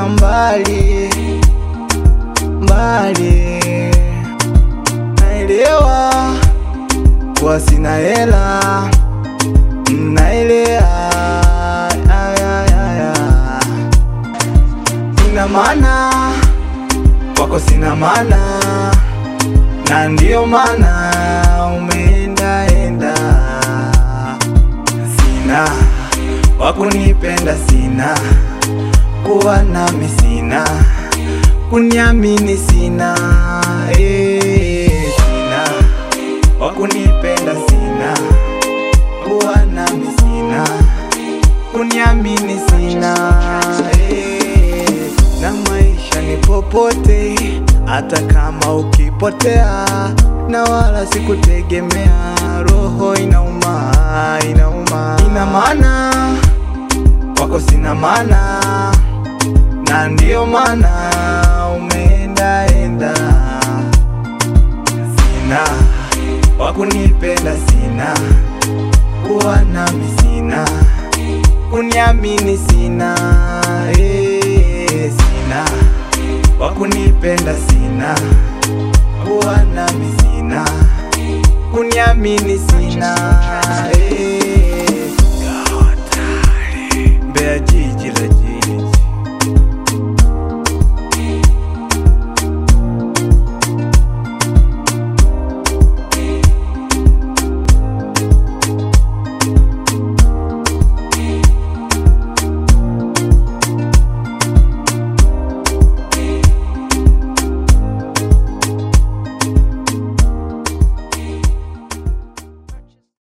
umenitoka mbali mbali. Naelewa kwa sina hela, naelewa sina maana kwako, sina maana, na ndio maana umeenda. Sina wakunipenda, sina kuwa nami, sina kuniamini, sina sina wakunipenda, sina kuwa nami, sina kuniamini, sina na maisha ni popote, hata kama ukipotea, na wala sikutegemea. Roho inauma, ina maana kwako, sina maana, na ndio maana umeenda. Sina wakunipenda, sina kuwa nami, sina kuniamini, sina